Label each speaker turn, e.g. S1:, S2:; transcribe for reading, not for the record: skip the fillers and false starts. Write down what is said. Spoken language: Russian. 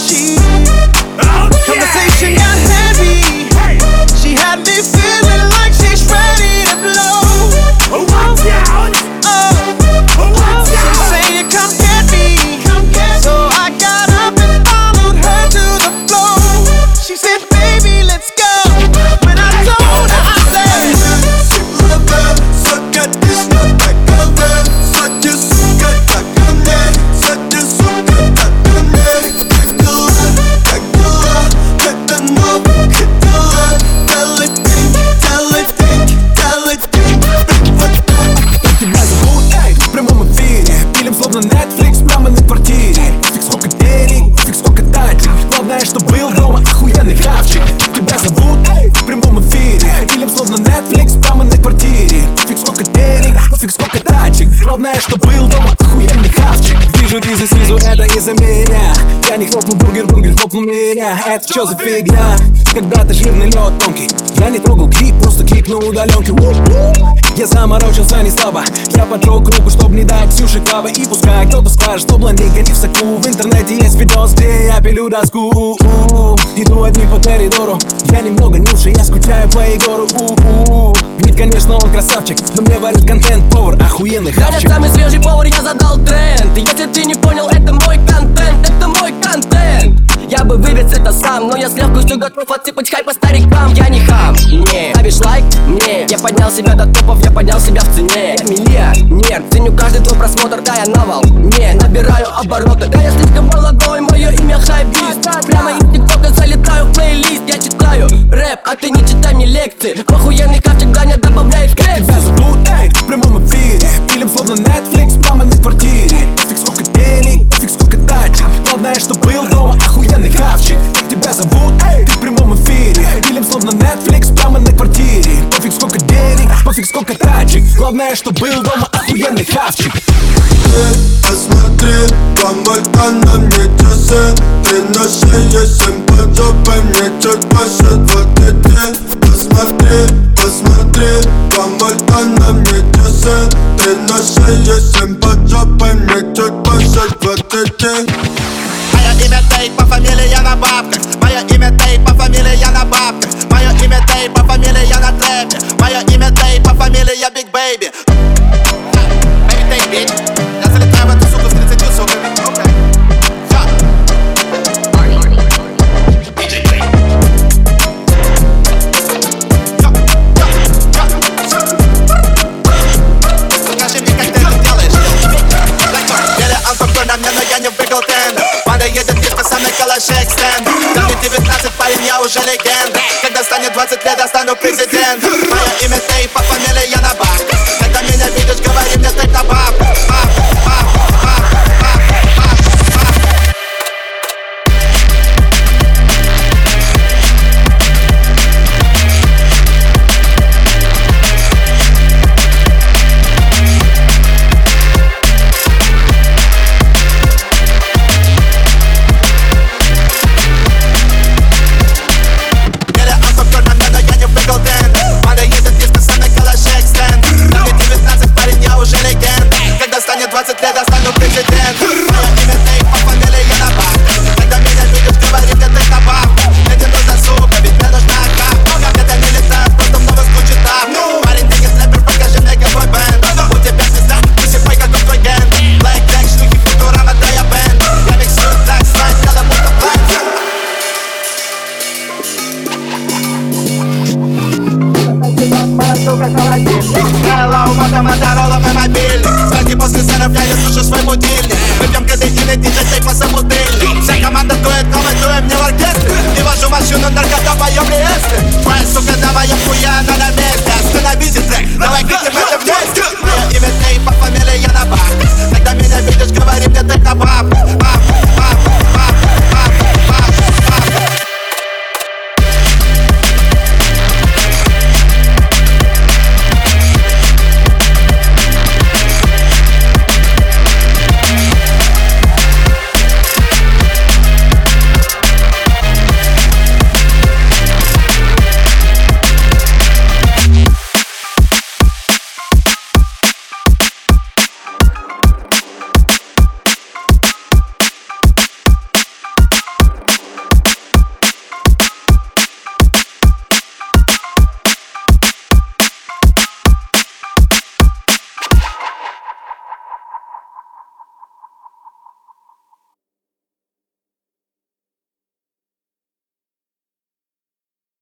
S1: Conversation got heavy. She had me feeling like she's ready to blow.
S2: Watch out!
S1: She's saying come get me. So I got up and followed her to the floor. She said baby let's go. When I told her I said
S3: suck at this nut like a man. Suck your sugar like a man. Suck your sugar like a man. Get the knob, hit the line. Tell it think, tell it think, tell it think.
S4: Тебя зовут, эй, в прямом эфире. Пилим словно Netflix прямо на квартире. Фиг сколько денег, фиг сколько тачек. Главное, что был дома охуенный хавчик. Тебя зовут, эй, в прямом эфире. Пилим словно Netflix прямо на квартире. Фиг сколько денег, фиг сколько тачек. Главное, что был дома охуенный хавчик. Вижу ризы снизу, это из-за меня. Я не хлопнул бургер хлопнул меня. Это что за фигня? Когда-то жирный лед тонкий. Я не трогал клип, просто клип на удаленке. Я заморочился не слабо. Я поджег руку, чтоб не дать Ксюше клава. И пускай кто-то скажет, что блондинка не в соку. В интернете есть видос, где я пилю доску. Иду один по коридору. Я немного нюши, я скучаю по Егору. Ведь, конечно, он красавчик, но мне варит контент повар, охуенный хавчик.
S5: Я самый свежий повар, я задал тренд. И если ты не понял, это мой контент, это мой контент. Я бы вывез это сам, но я с легкостью готов отсыпать хайп по старикам. Я не хам, не ставишь лайк мне. Я поднял себя до топов, я поднял себя в цене. Я миллионер, ценю каждый твой просмотр, да я навал. Не набираю обороты, да я слишком молодой, мое имя хайбист. Прямо из тиктока залетаю в плейлист. Я читаю рэп, а ты не читай мне лекции. Охуенный хавчик, Даня добавляет крэп.
S4: Тебя зовут, эй, в прямом эфире. Пилим словно Netflix прямо на квартире. Фиг сколько денег, фиг сколько тачек. Главное, что был дома охуенный хавчик. Тебя зовут, эй, ты в прямом эфире. Пилим словно Netflix прямо на квартире. Пофиг сколько денег, пофиг сколько тачек. Главное, что был дома охуенный хавчик.
S3: Посмотри, помой-ка на мне часы. 3 на 6, 7 под жопой, мне чуть больше 20. Посмотри, помой-ка на мне часы. 3 на 6, 7 под жопой, мне чуть больше 20.
S2: Мое имя Тейп, по фамилии я на бабках. Мое имя Тейп, по фамилии я на бабках. Мое имя Тейп, по фамилии я на трэпе. Мое имя Тейп, по фамилии я Биг Бэйби. Baby Tейп, bitch. Я залетаю в эту суку с 30 суками. Скажи мне, как ты это делаешь? Миллион фактур на мне, но я не выиграл тендер. Банда едет близко, со мной калашек стенд. Да мне 19, парень, я уже легенда. Когда станет 20 лет, я стану президентом. Мое имя Тейп, по фамилии я на бабках. Когда меня видишь, говори мне Тейп на бабках. Моторола мой мобильник. Кстати, после сценов я не слышу свой будильник. Мы пьем кадетины, диджей Тейп по собутыльник. Вся команда дует, но мы дуем не в оркестре. Не вожу машину, наркота в моем реестре. Твоя сука, давай я хуя, она на месте. Остановите трек, давай крикнем.